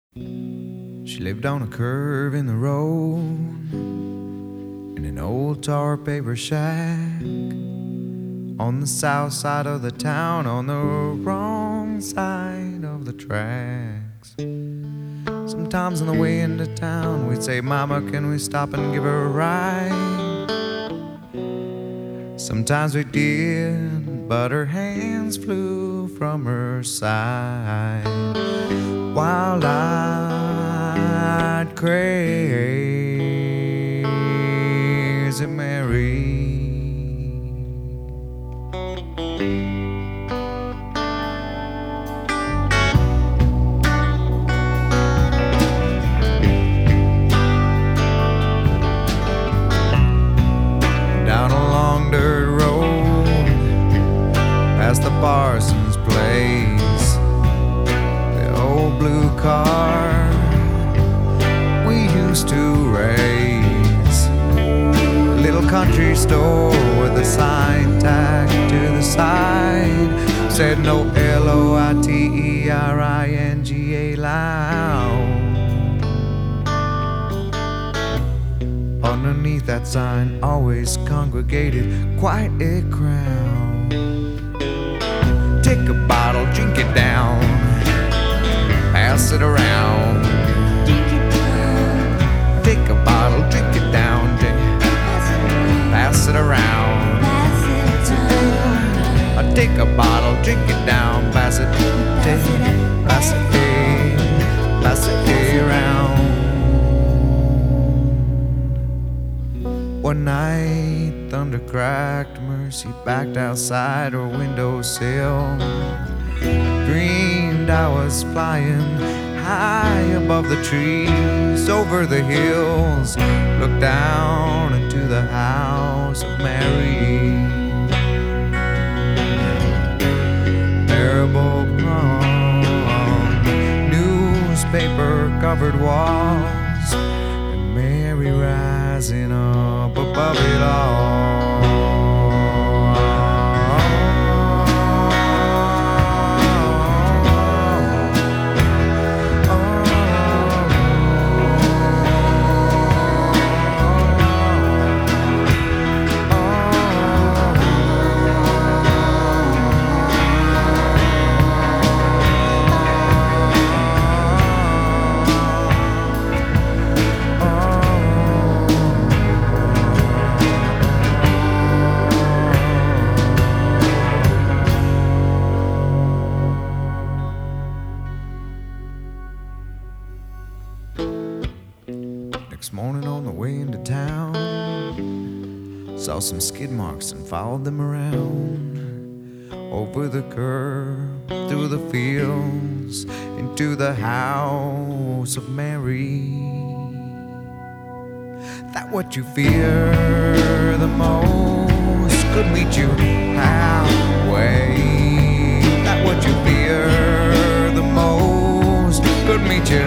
She lived on a curve in the road in an old tar paper shack on the south side of the town, on the wrong side of the tracks. Sometimes on the way into town we'd say, "Mama, can we stop and give her a ride?" Sometimes we did, but her hands flew from her side while I'd crazy Mary. Down a long dirt road past the parson's place, the old blue car we used to race, a little country store with a sign tacked to the side said no Loiteringa lounge. Underneath that sign always congregated quite a crowd. Take a bottle, drink it down, pass it around. Take a bottle, drink it down, pass it around. Take a bottle, drink it down, pass it around. One night, thunder cracked, Mercy backed outside her windowsill. Dreamed I was flying high above the trees, over the hills, looked down into the house of Mary. Marble prom, newspaper-covered walls, and Mary rising up above it all. Next morning on the way into town, saw some skid marks and followed them around, over the curb, through the fields, into the house of Mary. That what you fear the most could meet you halfway. That what you fear the most could meet you